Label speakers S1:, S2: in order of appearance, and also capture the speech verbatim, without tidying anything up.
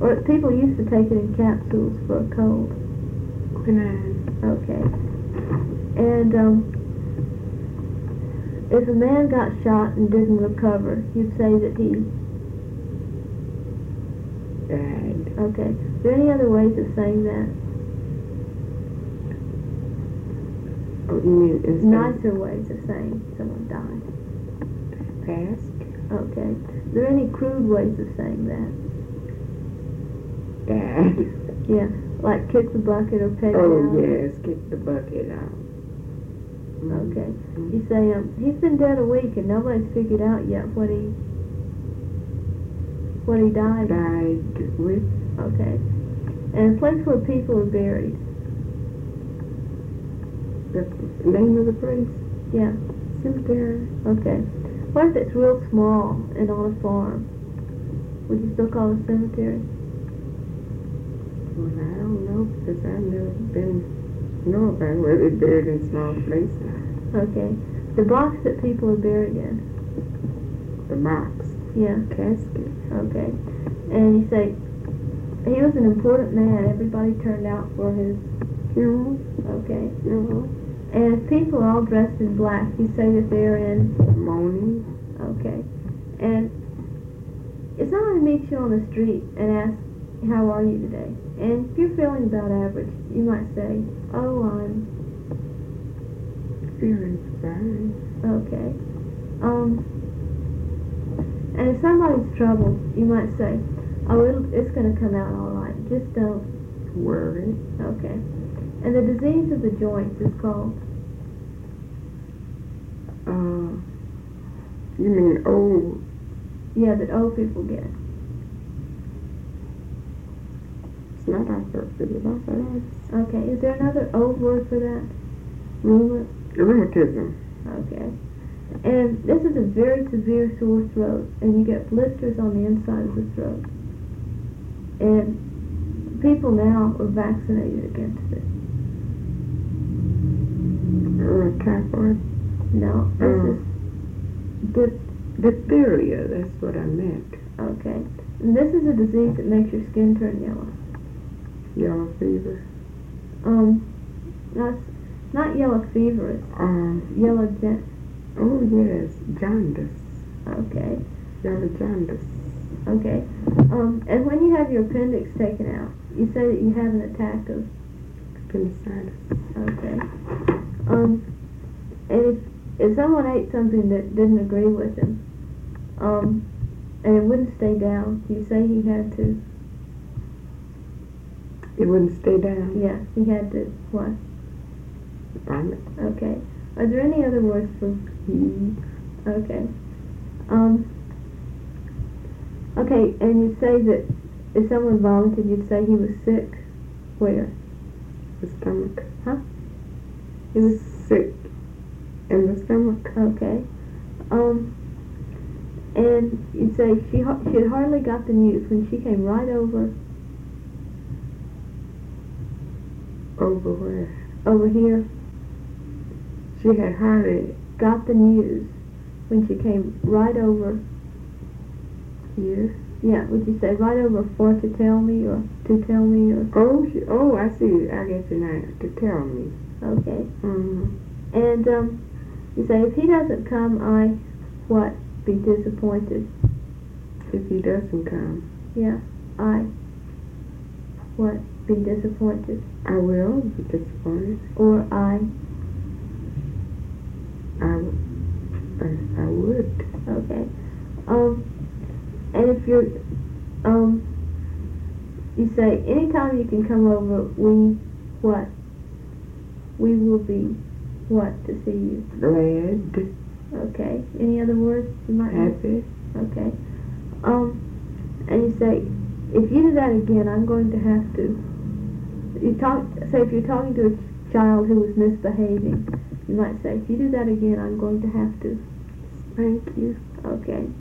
S1: Or people used to take it in capsules for a cold.
S2: Quinine.
S1: Okay. And um, if a man got shot and didn't recover, you'd say that he
S2: died.
S1: Okay. Are there any other ways of saying that?
S2: Oh, you mean instead
S1: Nicer ways of saying someone died.
S2: passed?
S1: Okay. Are there any crude ways of saying that?
S2: Died.
S1: Yeah. Like kick the bucket or peg
S2: Oh,
S1: down?
S2: yes, kick the bucket out. Mm-hmm.
S1: Okay. You say, um, he's been dead a week and nobody's figured out yet what he what he died.
S2: Died with?
S1: Okay. And a place where people are buried.
S2: The name of the place?
S1: Yeah.
S2: Cemetery.
S1: Okay. What if it's real small and on a farm? Would you still call it a cemetery?
S2: Well, I don't know because I've never been know about where they're buried in small places.
S1: Okay. The box that people are buried in.
S2: The box.
S1: Yeah.
S2: Casket.
S1: Okay. And you say, he was an important man. Everybody turned out for his
S2: Funeral.
S1: Okay.
S2: Funeral.
S1: And if people are all dressed in black, you say that they're in
S2: Mourning.
S1: Okay. And if someone meets you on the street and asks, how are you today? And if you're feeling about average, you might say, oh, I'm
S2: Feeling fine.
S1: okay. Um, and if somebody's troubled, you might say, oh, it'll, it's going to come out all right. Just don't
S2: worry.
S1: Okay. And the disease of the joints is called?
S2: Uh, you mean old?
S1: Yeah, that old people get.
S2: It's not arthritis.
S1: Okay. Is there another old word for that? Rheuma?
S2: Rheumatism.
S1: Okay. And this is a very severe sore throat, and you get blisters on the inside of the throat. And people now are vaccinated against it.
S2: Uh, typhoid?
S1: No, this
S2: Uh,
S1: is dip,
S2: diphtheria, that's what I meant.
S1: okay. And this is a disease that makes your skin turn yellow.
S2: Yellow fever.
S1: Um, not not yellow fever. It's
S2: Um,
S1: yellow jan.
S2: oh yes, jaundice.
S1: Okay.
S2: Yellow jaundice.
S1: Okay. Um, and when you have your appendix taken out, you say that you have an attack of.
S2: Appendicitis.
S1: Okay. Um, and if if someone ate something that didn't agree with him, um, and it wouldn't stay down, you say he had to.
S2: It wouldn't stay down?
S1: Yeah, he had to what?
S2: Vomit.
S1: Okay. Are there any other words for
S2: He.
S1: Okay. Um. Okay, and you say that if someone vomited, you'd say he was sick. Where?
S2: The stomach.
S1: Huh? He was
S2: sick in the stomach.
S1: Okay. Um. And you'd say she ha- she had hardly got the news when she came right over
S2: Over where?
S1: over here.
S2: She had hardly
S1: Got the news when she came right over
S2: here.
S1: Yeah, would you say right over for to tell me or to tell me or?
S2: Oh, she, oh, I see. I get you now. To tell me.
S1: Okay.
S2: Mm-hmm.
S1: And um, you say if he doesn't come, I what? Be disappointed.
S2: If he doesn't come.
S1: Yeah, I what? Be disappointed.
S2: I will be disappointed.
S1: Or I.
S2: I, I, I would.
S1: Okay. Um, and if you're, um, you say anytime you can come over, we what? We will be what to see you?
S2: Glad.
S1: Okay. Any other words you might have?
S2: Happy.
S1: Okay. Um, and you say, if you do that again, I'm going to have to. You talk. Say if you're talking to a child who was misbehaving, you might say, if you do that again, I'm going to have to.
S2: Thank you.
S1: Okay.